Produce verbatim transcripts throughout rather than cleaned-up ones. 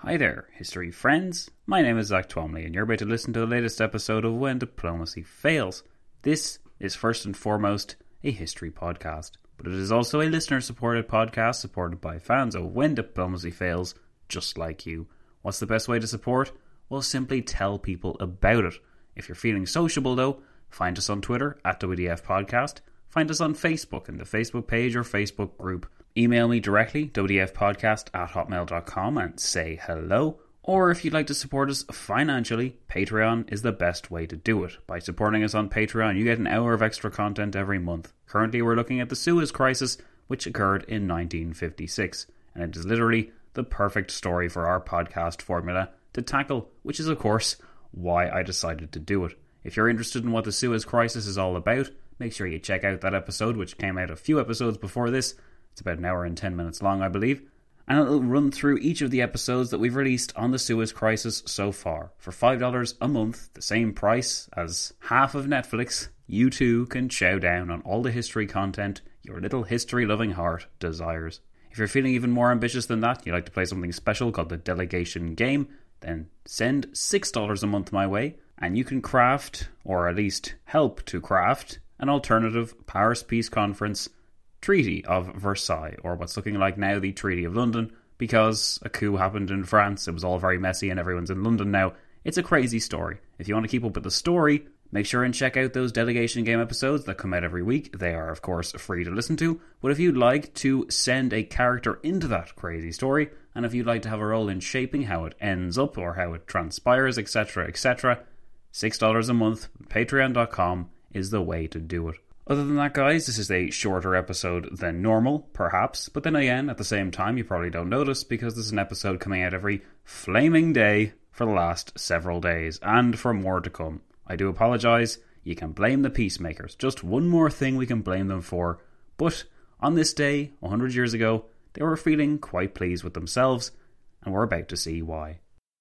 Hi there, history friends. My name is Zach Twomley, and you're about to listen to the latest episode of When Diplomacy Fails. This is first and foremost a history podcast, but it is also a listener-supported podcast supported by fans of When Diplomacy Fails, just like you. What's the best way to support? Well, simply tell people about it. If you're feeling sociable, though, find us on Twitter at W D F Podcast. Find us on Facebook in the Facebook page or Facebook group. Email me directly, W D F podcast at hotmail dot com, and say hello. Or if you'd like to support us financially, Patreon is the best way to do it. By supporting us on Patreon, you get an hour of extra content every month. Currently, we're looking at the Suez Crisis, which occurred in nineteen fifty-six. And it is literally the perfect story for our podcast formula to tackle, which is, of course, why I decided to do it. If you're interested in what the Suez Crisis is all about, make sure you check out that episode, which came out a few episodes before this. It's about an hour and ten minutes long, I believe. And it'll run through each of the episodes that we've released on the Suez Crisis so far. For five dollars a month, the same price as half of Netflix, you too can chow down on all the history content your little history-loving heart desires. If you're feeling even more ambitious than that, you'd like to play something special called the Delegation Game, then send six dollars a month my way, and you can craft, or at least help to craft, an alternative Paris Peace Conference Treaty of Versailles, or what's looking like now the Treaty of London, because a coup happened in France, it was all very messy and everyone's in London now. It's a crazy story. If you want to keep up with the story, make sure and check out those Delegation Game episodes that come out every week. They are, of course, free to listen to, but if you'd like to send a character into that crazy story, and if you'd like to have a role in shaping how it ends up, or how it transpires, etc, et cetera, six dollars a month, patreon dot com is the way to do it. Other than that, guys, this is a shorter episode than normal, perhaps, but then again, at the same time, you probably don't notice because there's an episode coming out every flaming day for the last several days, and for more to come. I do apologise, you can blame the peacemakers, just one more thing we can blame them for, but on this day, one hundred years ago, they were feeling quite pleased with themselves, and we're about to see why.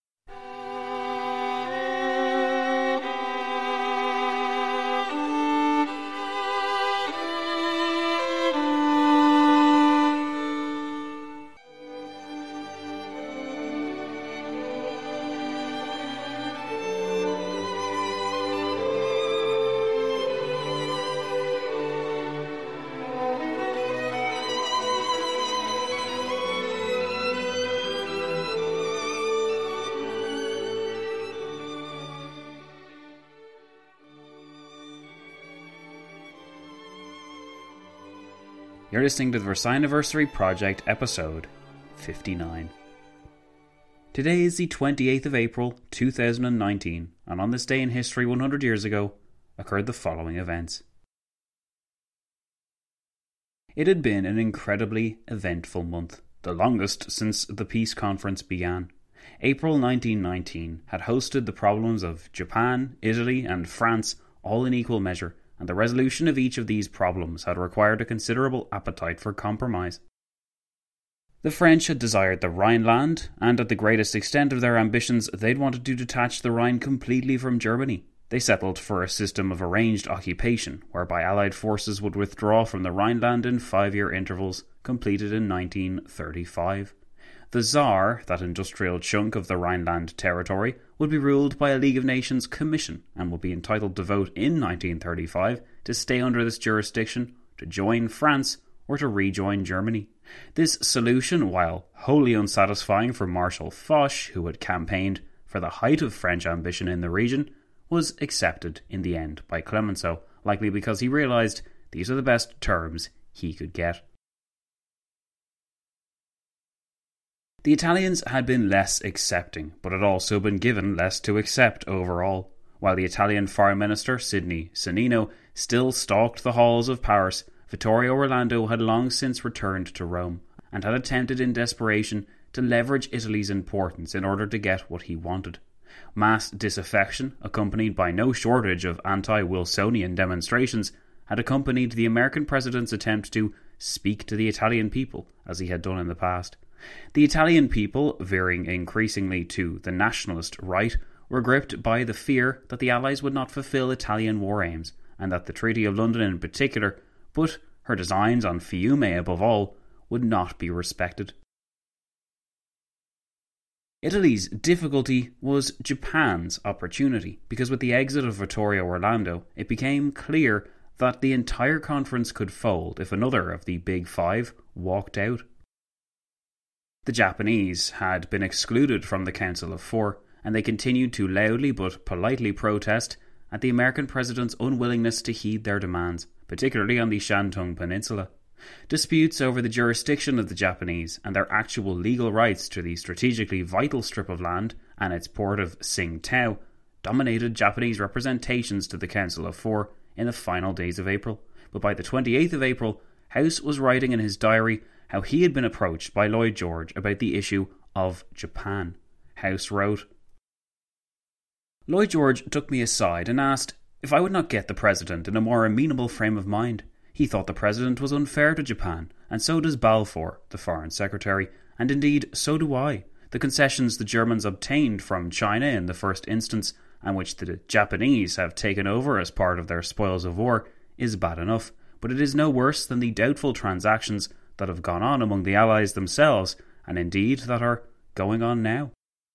You're listening to the Versailles Anniversary Project, episode fifty-nine. Today is the twenty-eighth of April, two thousand nineteen, and on this day in history one hundred years ago, occurred the following events. It had been an incredibly eventful month, the longest since the peace conference began. April nineteen nineteen had hosted the problems of Japan, Italy, and France all in equal measure, and the resolution of each of these problems had required a considerable appetite for compromise. The French had desired the Rhineland, and at the greatest extent of their ambitions, they'd wanted to detach the Rhine completely from Germany. They settled for a system of arranged occupation, whereby Allied forces would withdraw from the Rhineland in five-year intervals, completed in nineteen thirty-five. The Tsar, that industrial chunk of the Rhineland territory, would be ruled by a League of Nations commission and would be entitled to vote in nineteen thirty-five to stay under this jurisdiction, to join France, or to rejoin Germany. This solution, while wholly unsatisfying for Marshal Foch, who had campaigned for the height of French ambition in the region, was accepted in the end by Clemenceau, likely because he realised these are the best terms he could get. The Italians had been less accepting, but had also been given less to accept overall. While the Italian Foreign Minister, Sidney Sonnino, still stalked the halls of Paris, Vittorio Orlando had long since returned to Rome, and had attempted in desperation to leverage Italy's importance in order to get what he wanted. Mass disaffection, accompanied by no shortage of anti-Wilsonian demonstrations, had accompanied the American president's attempt to speak to the Italian people, as he had done in the past. The Italian people, veering increasingly to the nationalist right, were gripped by the fear that the Allies would not fulfill Italian war aims, and that the Treaty of London in particular, but her designs on Fiume above all, would not be respected. Italy's difficulty was Japan's opportunity, because with the exit of Vittorio Orlando, it became clear that the entire conference could fold if another of the Big Five walked out. The Japanese had been excluded from the Council of Four, and they continued to loudly but politely protest at the American president's unwillingness to heed their demands, particularly on the Shantung Peninsula. Disputes over the jurisdiction of the Japanese and their actual legal rights to the strategically vital strip of land and its port of Tsingtao dominated Japanese representations to the Council of Four in the final days of April. But by the twenty-eighth of April, House was writing in his diary how he had been approached by Lloyd George about the issue of Japan. House wrote, "Lloyd George took me aside and asked if I would not get the President in a more amenable frame of mind. He thought the President was unfair to Japan, and so does Balfour, the Foreign Secretary, and indeed so do I. The concessions the Germans obtained from China in the first instance, and which the Japanese have taken over as part of their spoils of war, is bad enough, but it is no worse than the doubtful transactions that have gone on among the Allies themselves, and indeed that are going on now."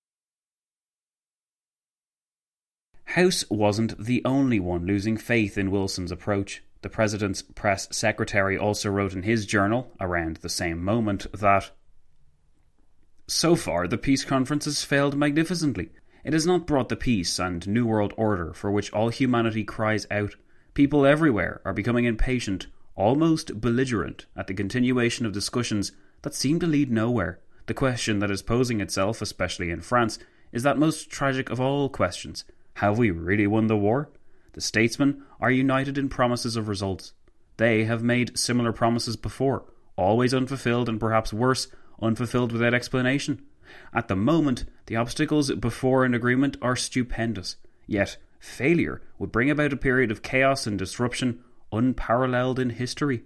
House wasn't the only one losing faith in Wilson's approach. The President's press secretary also wrote in his journal, around the same moment, that "So far the peace conference has failed magnificently. It has not brought the peace and New World Order for which all humanity cries out. People everywhere are becoming impatient, almost belligerent, at the continuation of discussions that seem to lead nowhere. The question that is posing itself, especially in France, is that most tragic of all questions. Have we really won the war? The statesmen are united in promises of results. They have made similar promises before, always unfulfilled and perhaps worse, unfulfilled without explanation. At the moment, the obstacles before an agreement are stupendous, yet failure would bring about a period of chaos and disruption unparalleled in history."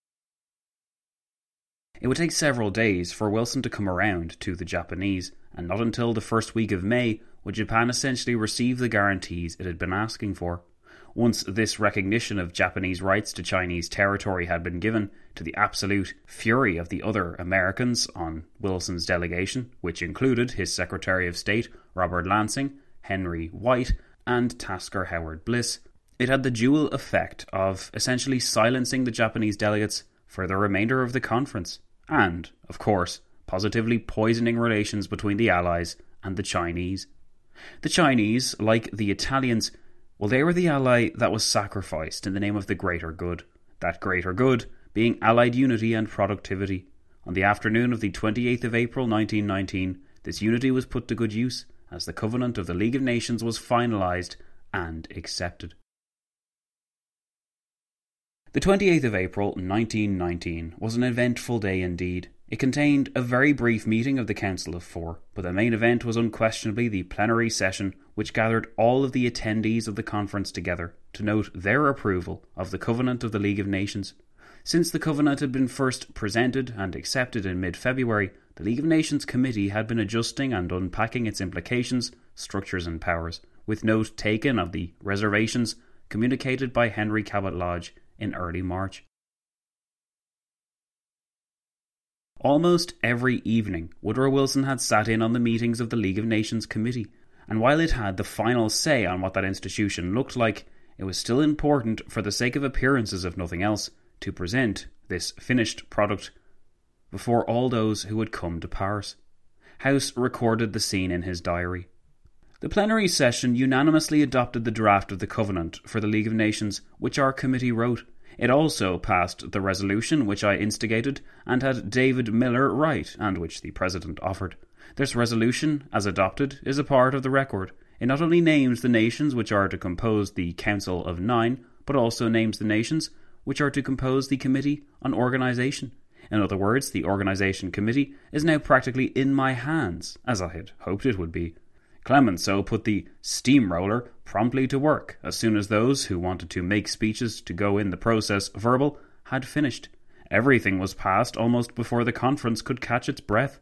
It would take several days for Wilson to come around to the Japanese, and not until the first week of May would Japan essentially receive the guarantees it had been asking for. Once this recognition of Japanese rights to Chinese territory had been given, to the absolute fury of the other Americans on Wilson's delegation, which included his Secretary of State Robert Lansing, Henry White, and Tasker Howard Bliss, it had the dual effect of essentially silencing the Japanese delegates for the remainder of the conference, and, of course, positively poisoning relations between the Allies and the Chinese. The Chinese, like the Italians, well, they were the ally that was sacrificed in the name of the greater good, that greater good being Allied unity and productivity. On the afternoon of the twenty-eighth of April nineteen nineteen, this unity was put to good use, as the Covenant of the League of Nations was finalised and accepted. The twenty-eighth of April nineteen nineteen was an eventful day indeed. It contained a very brief meeting of the Council of Four, but the main event was unquestionably the plenary session which gathered all of the attendees of the conference together to note their approval of the Covenant of the League of Nations. Since the Covenant had been first presented and accepted in mid-February, the League of Nations Committee had been adjusting and unpacking its implications, structures and powers, with note taken of the reservations communicated by Henry Cabot Lodge in early March. Almost every evening, Woodrow Wilson had sat in on the meetings of the League of Nations Committee, and while it had the final say on what that institution looked like, it was still important, for the sake of appearances if nothing else, to present this finished product before all those who had come to Paris. House recorded the scene in his diary. The plenary session unanimously adopted the draft of the Covenant for the League of Nations, which our committee wrote. It also passed the resolution which I instigated and had David Miller write, and which the President offered. This resolution, as adopted, is a part of the record. It not only names the nations which are to compose the Council of Nine, but also names the nations which are to compose the Committee on Organisation. In other words, the Organisation Committee is now practically in my hands, as I had hoped it would be. Clemenceau put the steamroller promptly to work as soon as those who wanted to make speeches to go in the process verbal had finished. Everything was passed almost before the conference could catch its breath.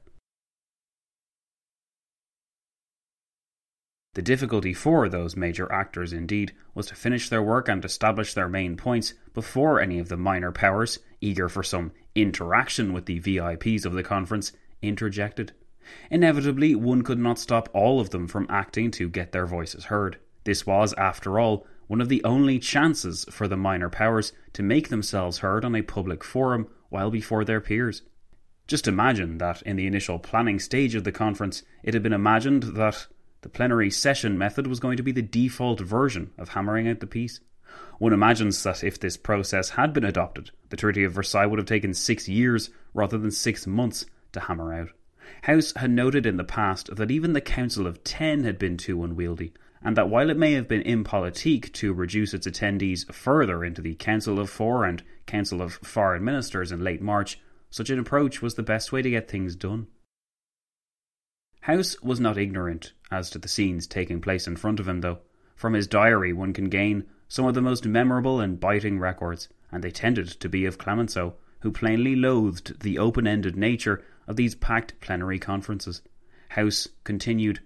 The difficulty for those major actors, indeed, was to finish their work and establish their main points before any of the minor powers, eager for some interaction with the V I Ps of the conference, interjected. Inevitably, one could not stop all of them from acting to get their voices heard. This was, after all, one of the only chances for the minor powers to make themselves heard on a public forum while before their peers. Just imagine that in the initial planning stage of the conference, it had been imagined that the plenary session method was going to be the default version of hammering out the peace. One imagines that if this process had been adopted, the Treaty of Versailles would have taken six years rather than six months to hammer out. House had noted in the past that even the Council of Ten had been too unwieldy, and that while it may have been impolitique to reduce its attendees further into the Council of Four and Council of Foreign Ministers in late March, such an approach was the best way to get things done. House was not ignorant as to the scenes taking place in front of him, though. From his diary one can gain some of the most memorable and biting records, and they tended to be of Clemenceau, who plainly loathed the open-ended nature of these packed plenary conferences. House continued,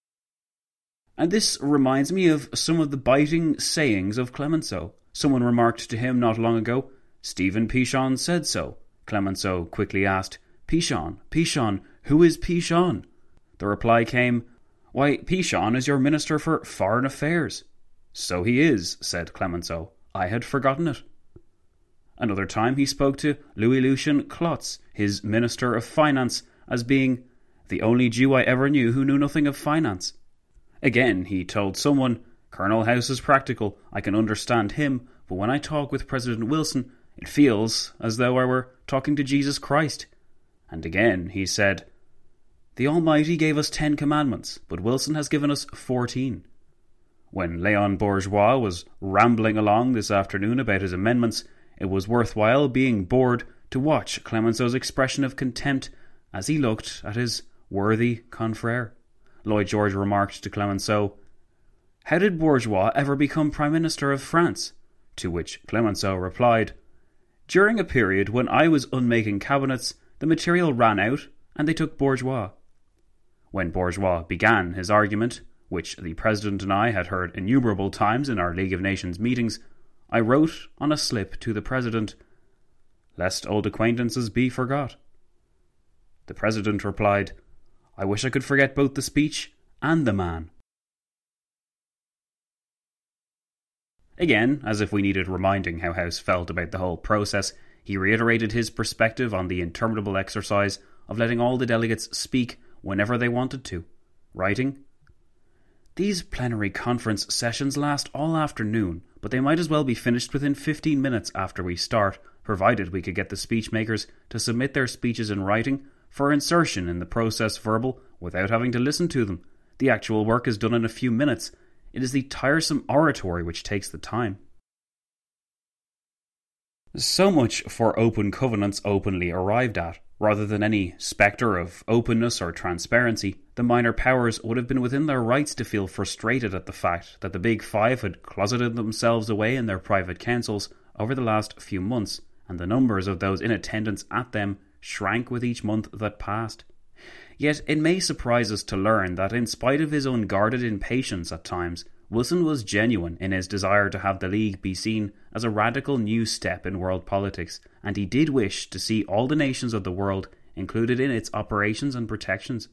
"And this reminds me of some of the biting sayings of Clemenceau. Someone remarked to him not long ago, 'Stephen Pichon said so.' Clemenceau quickly asked, 'Pichon, Pichon, who is Pichon?' The reply came, 'Why, Pichon is your Minister for Foreign Affairs.' 'So he is,' said Clemenceau. 'I had forgotten it.' Another time he spoke to Louis Lucien Clotz, his Minister of Finance, as being the only Jew I ever knew who knew nothing of finance. Again, he told someone, 'Colonel House is practical, I can understand him, but when I talk with President Wilson, it feels as though I were talking to Jesus Christ.' And again he said, 'The Almighty gave us ten commandments, but Wilson has given us fourteen.' When Léon Bourgeois was rambling along this afternoon about his amendments, it was worthwhile being bored to watch Clemenceau's expression of contempt as he looked at his worthy confrère. Lloyd George remarked to Clemenceau, 'How did Bourgeois ever become Prime Minister of France?' To which Clemenceau replied, 'During a period when I was unmaking cabinets, the material ran out and they took Bourgeois.' When Bourgeois began his argument, which the President and I had heard innumerable times in our League of Nations meetings, I wrote on a slip to the President, 'Lest old acquaintances be forgot.' The President replied, 'I wish I could forget both the speech and the man.' Again, as if we needed reminding how House felt about the whole process, he reiterated his perspective on the interminable exercise of letting all the delegates speak whenever they wanted to, writing, 'These plenary conference sessions last all afternoon, but they might as well be finished within fifteen minutes after we start, provided we could get the speechmakers to submit their speeches in writing for insertion in the process verbal without having to listen to them. The actual work is done in a few minutes. It is the tiresome oratory which takes the time.' So much for open covenants openly arrived at. Rather than any spectre of openness or transparency, the minor powers would have been within their rights to feel frustrated at the fact that the Big Five had closeted themselves away in their private councils over the last few months, and the numbers of those in attendance at them shrank with each month that passed. Yet it may surprise us to learn that in spite of his unguarded impatience at times, Wilson was genuine in his desire to have the League be seen as a radical new step in world politics, and he did wish to see all the nations of the world included in its operations and protections.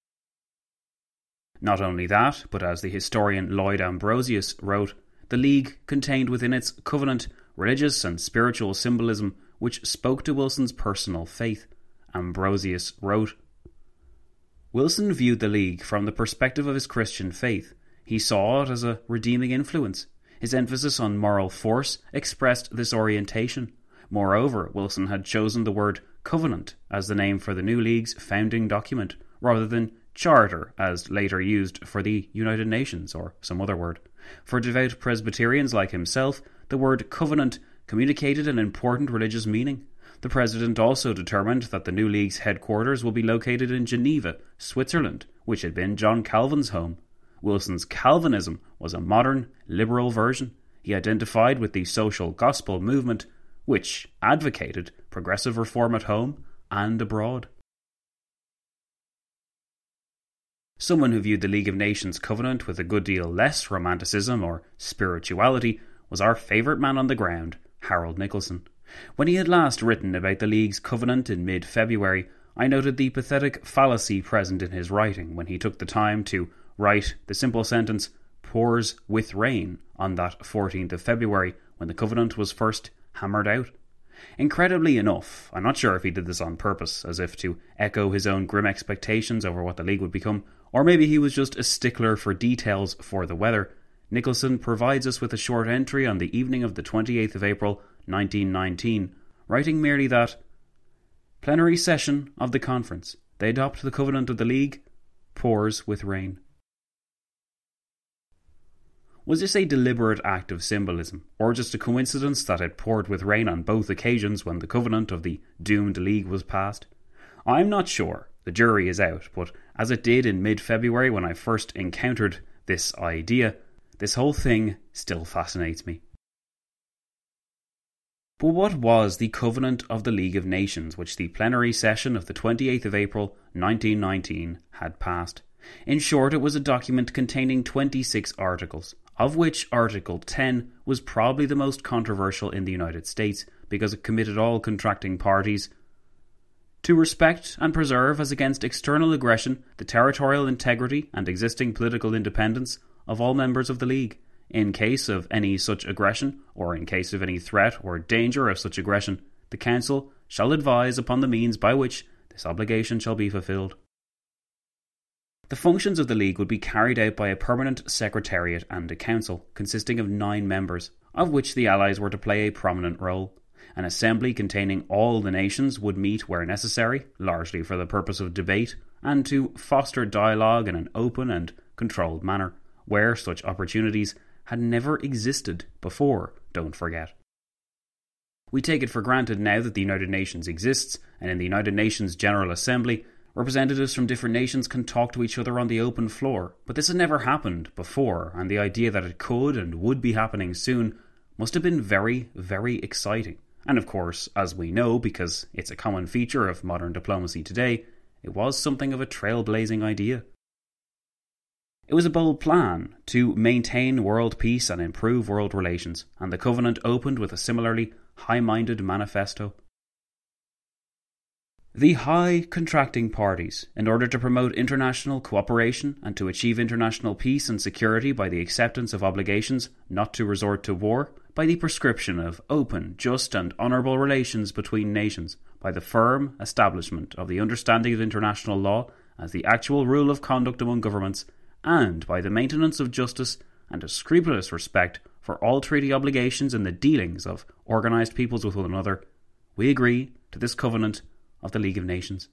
Not only that, but as the historian Lloyd Ambrosius wrote, the League contained within its covenant religious and spiritual symbolism which spoke to Wilson's personal faith. Ambrosius wrote, "Wilson viewed the League from the perspective of his Christian faith. He saw it as a redeeming influence. His emphasis on moral force expressed this orientation. Moreover, Wilson had chosen the word covenant as the name for the new League's founding document, rather than charter as later used for the United Nations or some other word. For devout Presbyterians like himself, the word covenant communicated an important religious meaning. The President also determined that the new League's headquarters will be located in Geneva, Switzerland, which had been John Calvin's home. Wilson's Calvinism was a modern, liberal version. He identified with the social gospel movement, which advocated progressive reform at home and abroad." Someone who viewed the League of Nations covenant with a good deal less romanticism or spirituality was our favourite man on the ground, Harold Nicolson. When he had last written about the League's covenant in mid-February, I noted the pathetic fallacy present in his writing when he took the time to write the simple sentence, "pours with rain," on that fourteenth of February when the Covenant was first hammered out. Incredibly enough, I'm not sure if he did this on purpose, as if to echo his own grim expectations over what the League would become, or maybe he was just a stickler for details for the weather. Nicholson provides us with a short entry on the evening of the twenty-eighth of April, nineteen nineteen, writing merely that plenary session of the conference. They adopt the Covenant of the League. Pours with rain. Was this a deliberate act of symbolism, or just a coincidence that it poured with rain on both occasions when the Covenant of the doomed League was passed? I'm not sure. The jury is out, but as it did in mid-February when I first encountered this idea, this whole thing still fascinates me. But what was the Covenant of the League of Nations which the plenary session of the twenty-eighth of April nineteen nineteen had passed? In short, it was a document containing twenty-six articles, of which Article ten was probably the most controversial in the United States because it committed all contracting parties to respect and preserve as against external aggression the territorial integrity and existing political independence of all members of the League. In case of any such aggression, or in case of any threat or danger of such aggression, the Council shall advise upon the means by which this obligation shall be fulfilled. The functions of the League would be carried out by a permanent secretariat and a council, consisting of nine members, of which the Allies were to play a prominent role. An assembly containing all the nations would meet where necessary, largely for the purpose of debate, and to foster dialogue in an open and controlled manner, where such opportunities had never existed before, don't forget. We take it for granted now that the United Nations exists, and in the United Nations General Assembly, representatives from different nations can talk to each other on the open floor, but this had never happened before, and the idea that it could and would be happening soon must have been very, very exciting. And of course, as we know, because it's a common feature of modern diplomacy today, it was something of a trailblazing idea. It was a bold plan to maintain world peace and improve world relations, and the Covenant opened with a similarly high-minded manifesto. The high contracting parties, in order to promote international cooperation and to achieve international peace and security by the acceptance of obligations not to resort to war, by the prescription of open, just and honourable relations between nations, by the firm establishment of the understanding of international law as the actual rule of conduct among governments, and by the maintenance of justice and a scrupulous respect for all treaty obligations in the dealings of organised peoples with one another, we agree to this Covenant of the League of Nations.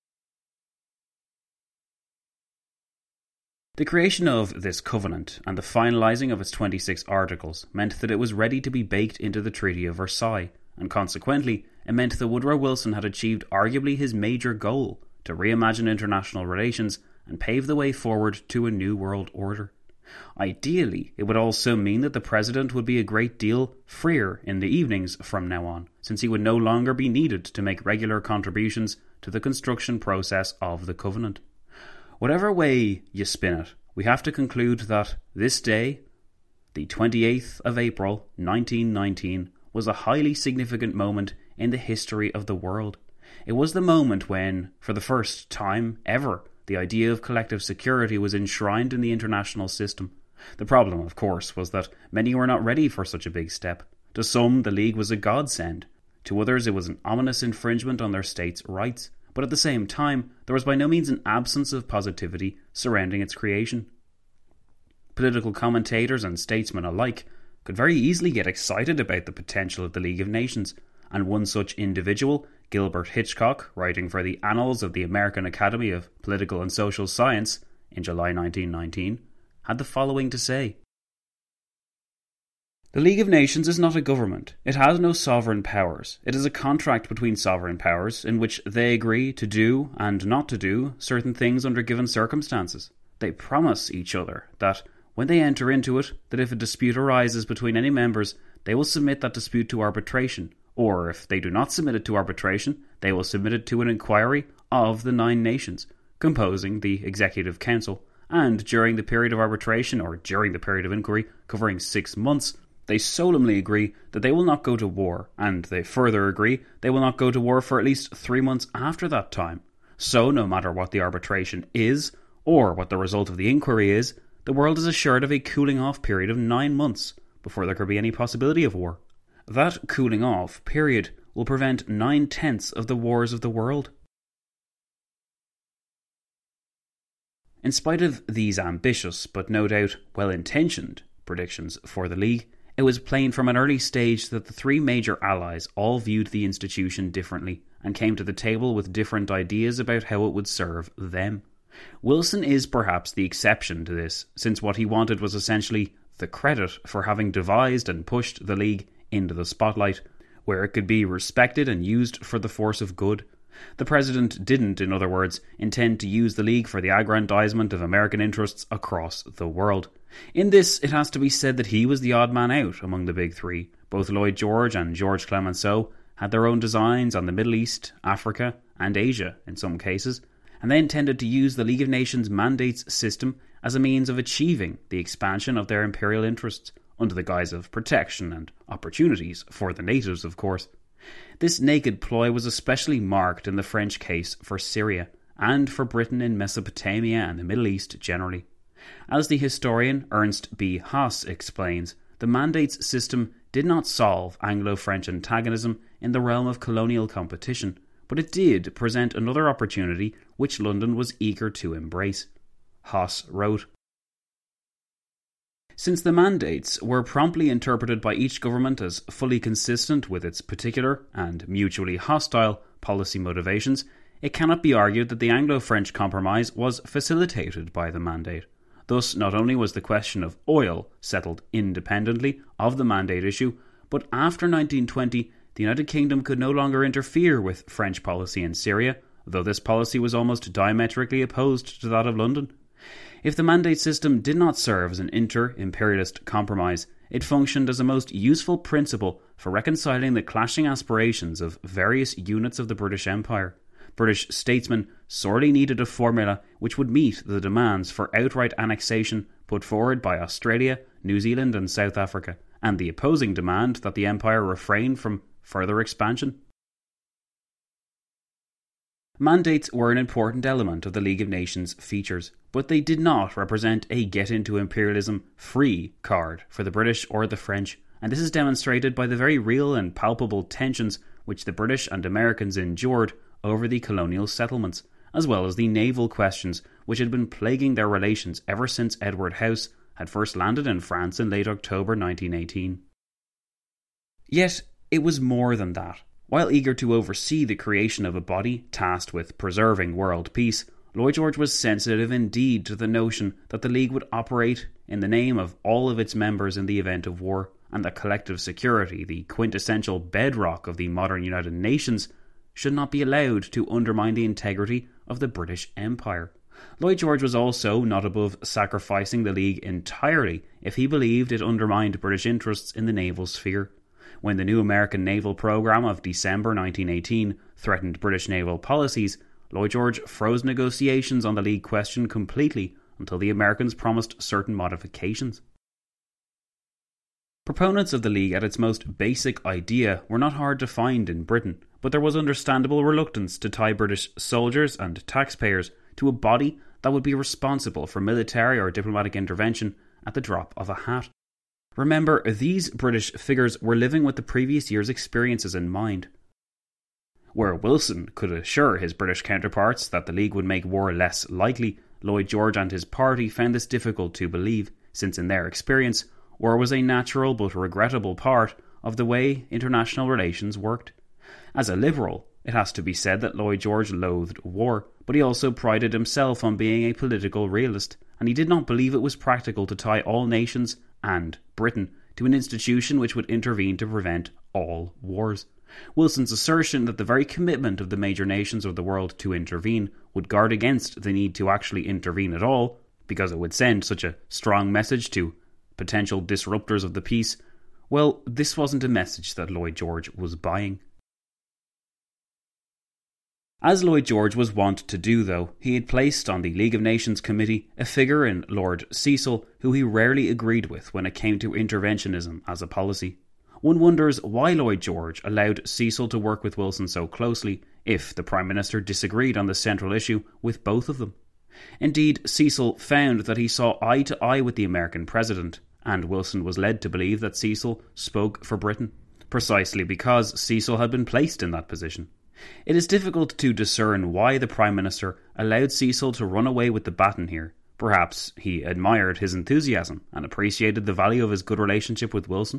The creation of this covenant and the finalising of its twenty-six articles meant that it was ready to be baked into the Treaty of Versailles, and consequently it meant that Woodrow Wilson had achieved arguably his major goal, to reimagine international relations and pave the way forward to a new world order. Ideally, it would also mean that the President would be a great deal freer in the evenings from now on, since he would no longer be needed to make regular contributions to the construction process of the Covenant. Whatever way you spin it, we have to conclude that this day, the twenty-eighth of April nineteen nineteen, was a highly significant moment in the history of the world. It was the moment when, for the first time ever, the idea of collective security was enshrined in the international system. The problem, of course, was that many were not ready for such a big step. To some, the League was a godsend. To others, it was an ominous infringement on their states' rights. But at the same time, there was by no means an absence of positivity surrounding its creation. Political commentators and statesmen alike could very easily get excited about the potential of the League of Nations, and one such individual, Gilbert Hitchcock, writing for the Annals of the American Academy of Political and Social Science in July nineteen nineteen, had the following to say. The League of Nations is not a government. It has no sovereign powers. It is a contract between sovereign powers in which they agree to do and not to do certain things under given circumstances. They promise each other that, when they enter into it, that if a dispute arises between any members, they will submit that dispute to arbitration, or if they do not submit it to arbitration, they will submit it to an inquiry of the nine nations, composing the Executive Council, and during the period of arbitration, or during the period of inquiry, covering six months, they solemnly agree that they will not go to war, and they further agree they will not go to war for at least three months after that time. So no matter what the arbitration is, or what the result of the inquiry is, the world is assured of a cooling off period of nine months before there could be any possibility of war. That cooling off period will prevent nine-tenths of the wars of the world. In spite of these ambitious, but no doubt well-intentioned, predictions for the League, it was plain from an early stage that the three major allies all viewed the institution differently and came to the table with different ideas about how it would serve them. Wilson is perhaps the exception to this, since what he wanted was essentially the credit for having devised and pushed the League into the spotlight, where it could be respected and used for the force of good. The President didn't, in other words, intend to use the League for the aggrandizement of American interests across the world. In this, it has to be said that he was the odd man out among the big three. Both Lloyd George and George Clemenceau had their own designs on the Middle East, Africa, and Asia in some cases, and they intended to use the League of Nations mandates system as a means of achieving the expansion of their imperial interests, under the guise of protection and opportunities for the natives, of course. This naked ploy was especially marked in the French case for Syria, and for Britain in Mesopotamia and the Middle East generally. As the historian Ernst B. Haas explains, the mandates system did not solve Anglo-French antagonism in the realm of colonial competition, but it did present another opportunity which London was eager to embrace. Haas wrote, "Since the mandates were promptly interpreted by each government as fully consistent with its particular and mutually hostile policy motivations, it cannot be argued that the Anglo-French compromise was facilitated by the mandate. Thus, not only was the question of oil settled independently of the mandate issue, but after nineteen twenty, the United Kingdom could no longer interfere with French policy in Syria, though this policy was almost diametrically opposed to that of London. If the mandate system did not serve as an inter-imperialist compromise, it functioned as a most useful principle for reconciling the clashing aspirations of various units of the British Empire. British statesmen sorely needed a formula which would meet the demands for outright annexation put forward by Australia, New Zealand and South Africa, and the opposing demand that the Empire refrain from further expansion. Mandates were an important element of the League of Nations features, but they did not represent a get-into-imperialism-free card for the British or the French, and this is demonstrated by the very real and palpable tensions which the British and Americans endured over the colonial settlements, as well as the naval questions which had been plaguing their relations ever since Edward House had first landed in France in late October nineteen eighteen. Yet, it was more than that. While eager to oversee the creation of a body tasked with preserving world peace, Lloyd George was sensitive indeed to the notion that the League would operate in the name of all of its members in the event of war, and that collective security, the quintessential bedrock of the modern United Nations, should not be allowed to undermine the integrity of the British Empire. Lloyd George was also not above sacrificing the League entirely if he believed it undermined British interests in the naval sphere. When the new American naval programme of December nineteen eighteen threatened British naval policies, Lloyd George froze negotiations on the League question completely until the Americans promised certain modifications. Proponents of the League at its most basic idea were not hard to find in Britain, but there was understandable reluctance to tie British soldiers and taxpayers to a body that would be responsible for military or diplomatic intervention at the drop of a hat. Remember, these British figures were living with the previous year's experiences in mind. Where Wilson could assure his British counterparts that the League would make war less likely, Lloyd George and his party found this difficult to believe, since in their experience, war was a natural but regrettable part of the way international relations worked. As a liberal, it has to be said that Lloyd George loathed war, but he also prided himself on being a political realist, and he did not believe it was practical to tie all nations, and Britain, to an institution which would intervene to prevent all wars. Wilson's assertion that the very commitment of the major nations of the world to intervene would guard against the need to actually intervene at all, because it would send such a strong message to potential disruptors of the peace, well, this wasn't a message that Lloyd George was buying. As Lloyd George was wont to do, though, he had placed on the League of Nations Committee a figure in Lord Cecil who he rarely agreed with when it came to interventionism as a policy. One wonders why Lloyd George allowed Cecil to work with Wilson so closely if the Prime Minister disagreed on the central issue with both of them. Indeed, Cecil found that he saw eye to eye with the American President, and Wilson was led to believe that Cecil spoke for Britain, precisely because Cecil had been placed in that position. It is difficult to discern why the Prime Minister allowed Cecil to run away with the baton here. Perhaps he admired his enthusiasm and appreciated the value of his good relationship with Wilson.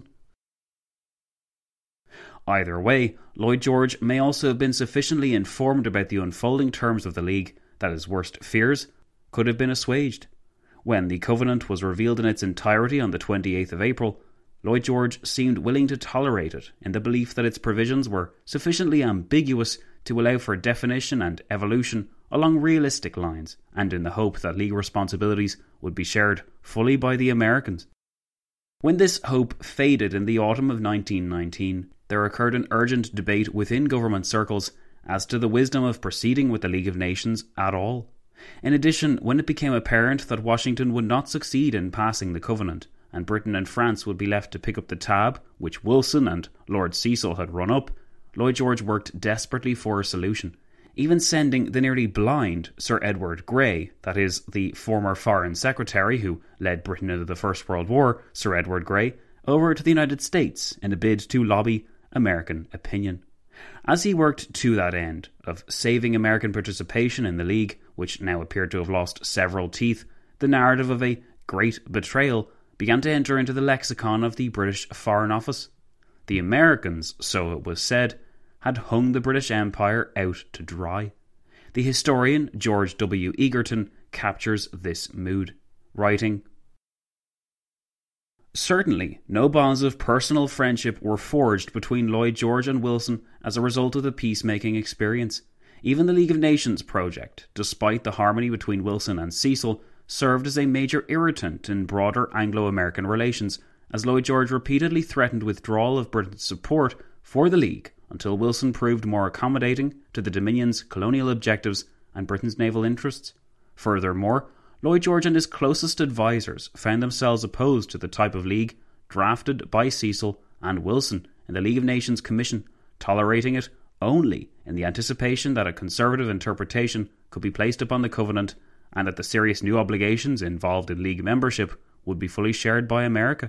Either way, Lloyd George may also have been sufficiently informed about the unfolding terms of the League that his worst fears could have been assuaged. When the Covenant was revealed in its entirety on the twenty-eighth of April, Lloyd George seemed willing to tolerate it in the belief that its provisions were sufficiently ambiguous to allow for definition and evolution along realistic lines, and in the hope that League responsibilities would be shared fully by the Americans. When this hope faded in the autumn of nineteen nineteen, there occurred an urgent debate within government circles as to the wisdom of proceeding with the League of Nations at all. In addition, when it became apparent that Washington would not succeed in passing the Covenant, and Britain and France would be left to pick up the tab which Wilson and Lord Cecil had run up, Lloyd George worked desperately for a solution, even sending the nearly blind Sir Edward Grey, that is, the former Foreign Secretary who led Britain into the First World War, Sir Edward Grey, over to the United States in a bid to lobby American opinion. As he worked to that end, of saving American participation in the League, which now appeared to have lost several teeth, the narrative of a great betrayal began to enter into the lexicon of the British Foreign Office. The Americans, so it was said, had hung the British Empire out to dry. The historian George W. Egerton captures this mood, writing, "Certainly, no bonds of personal friendship were forged between Lloyd George and Wilson as a result of the peacemaking experience. Even the League of Nations project, despite the harmony between Wilson and Cecil, served as a major irritant in broader Anglo-American relations, as Lloyd George repeatedly threatened withdrawal of Britain's support for the League until Wilson proved more accommodating to the Dominion's colonial objectives and Britain's naval interests. Furthermore, Lloyd George and his closest advisers found themselves opposed to the type of league drafted by Cecil and Wilson in the League of Nations Commission, tolerating it only in the anticipation that a conservative interpretation could be placed upon the Covenant and that the serious new obligations involved in League membership would be fully shared by America."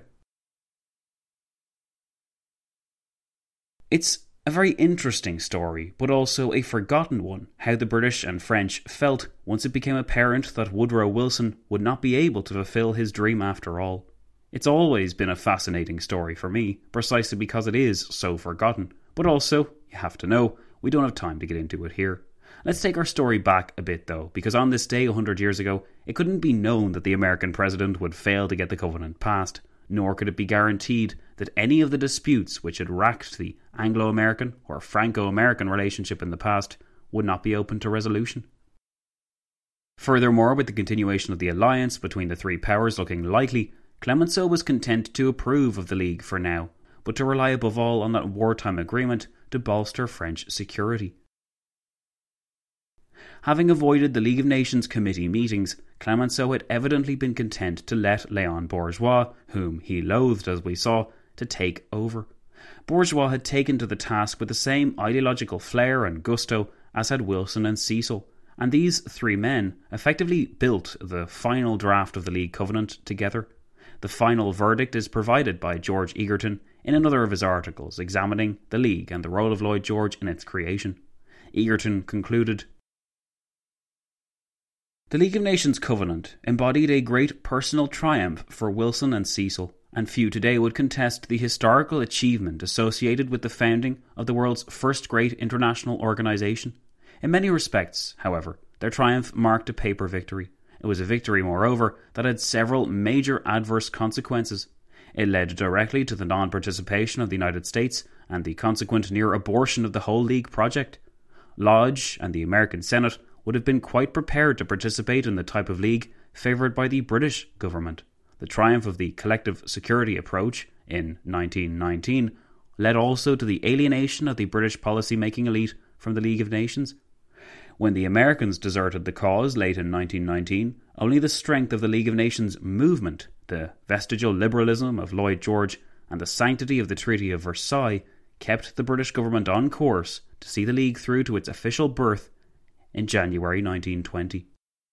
It's a very interesting story, but also a forgotten one, how the British and French felt once it became apparent that Woodrow Wilson would not be able to fulfill his dream after all. It's always been a fascinating story for me, precisely because it is so forgotten, but also, you have to know, we don't have time to get into it here. Let's take our story back a bit though, because on this day one hundred years ago, it couldn't be known that the American president would fail to get the Covenant passed, nor could it be guaranteed that any of the disputes which had racked the Anglo-American or Franco-American relationship in the past would not be open to resolution. Furthermore, with the continuation of the alliance between the three powers looking likely, Clemenceau was content to approve of the League for now, but to rely above all on that wartime agreement to bolster French security. Having avoided the League of Nations committee meetings, Clemenceau had evidently been content to let Léon Bourgeois, whom he loathed as we saw, to take over. Bourgeois had taken to the task with the same ideological flair and gusto as had Wilson and Cecil, and these three men effectively built the final draft of the League Covenant together. The final verdict is provided by George Egerton in another of his articles examining the League and the role of Lloyd George in its creation. Egerton concluded, "The League of Nations Covenant embodied a great personal triumph for Wilson and Cecil, and few today would contest the historical achievement associated with the founding of the world's first great international organisation. In many respects, however, their triumph marked a paper victory. It was a victory, moreover, that had several major adverse consequences. It led directly to the non-participation of the United States and the consequent near abortion of the whole League project. Lodge and the American Senate would have been quite prepared to participate in the type of league favoured by the British government. The triumph of the collective security approach in nineteen nineteen led also to the alienation of the British policy-making elite from the League of Nations. When the Americans deserted the cause late in nineteen nineteen, only the strength of the League of Nations movement, the vestigial liberalism of Lloyd George, and the sanctity of the Treaty of Versailles kept the British government on course to see the League through to its official birth in January nineteen twenty.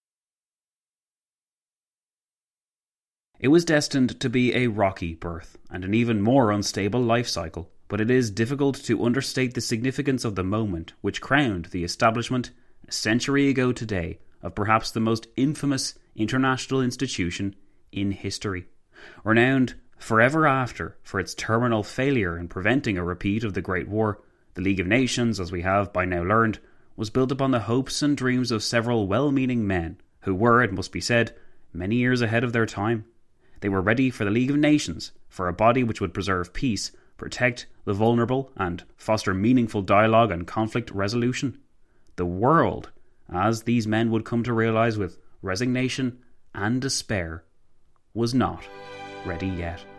It was destined to be a rocky birth and an even more unstable life cycle, but it is difficult to understate the significance of the moment which crowned the establishment a century ago today of perhaps the most infamous international institution in history, renowned forever after for its terminal failure in preventing a repeat of the Great War. The League of Nations, as we have by now learned, was built upon the hopes and dreams of several well-meaning men who were, it must be said, many years ahead of their time. They were ready for the League of Nations, for a body which would preserve peace, protect the vulnerable, and foster meaningful dialogue and conflict resolution. The world, as these men would come to realise with resignation and despair, was not ready yet.